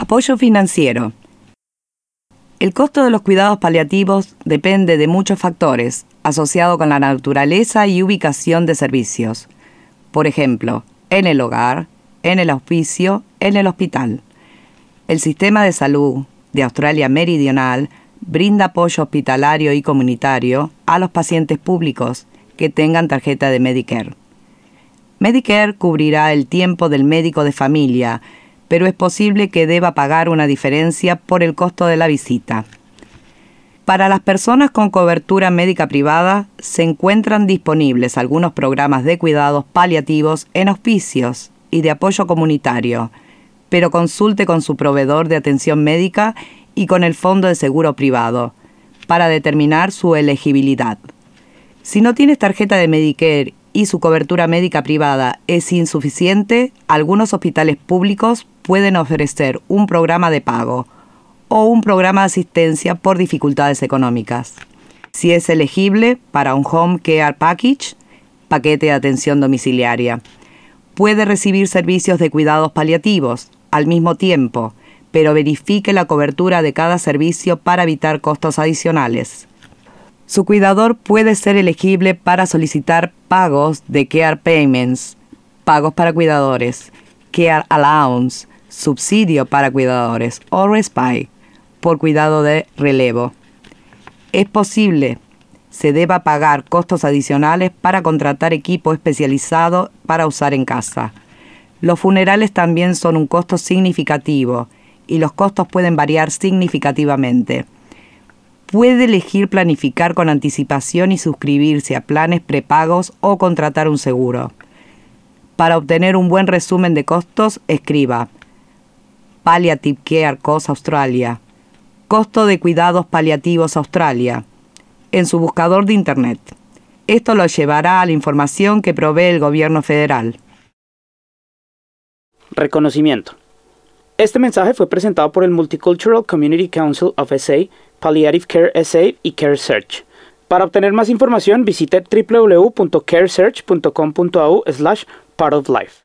Apoyo financiero. El costo de los cuidados paliativos depende de muchos factores, asociado con la naturaleza y ubicación de servicios. Por ejemplo, en el hogar, en el hospicio, en el hospital. El sistema de salud de Australia Meridional brinda apoyo hospitalario y comunitario a los pacientes públicos que tengan tarjeta de Medicare. Medicare cubrirá el tiempo del médico de familia, pero es posible que deba pagar una diferencia por el costo de la visita. Para las personas con cobertura médica privada, se encuentran disponibles algunos programas de cuidados paliativos en hospicios y de apoyo comunitario, pero consulte con su proveedor de atención médica y con el Fondo de Seguro Privado para determinar su elegibilidad. Si no tienes tarjeta de Medicare y su cobertura médica privada es insuficiente, algunos hospitales públicos pueden ofrecer un programa de pago o un programa de asistencia por dificultades económicas. Si es elegible para un Home Care Package, paquete de atención domiciliaria, puede recibir servicios de cuidados paliativos al mismo tiempo, pero verifique la cobertura de cada servicio para evitar costos adicionales. Su cuidador puede ser elegible para solicitar pagos de Care Payments, pagos para cuidadores, Care Allowance, subsidio para cuidadores o Respite, por cuidado de relevo. Es posible se deba pagar costos adicionales para contratar equipo especializado para usar en casa. Los funerales también son un costo significativo y los costos pueden variar significativamente. Puede elegir planificar con anticipación y suscribirse a planes prepagos o contratar un seguro. Para obtener un buen resumen de costos, escriba Palliative Care Costs Australia, costo de cuidados paliativos Australia, en su buscador de Internet. Esto lo llevará a la información que provee el gobierno federal. Reconocimiento. Este mensaje fue presentado por el Multicultural Community Council of SA, Palliative Care SA y CareSearch. Para obtener más información, visite www.caresearch.com.au/partoflife.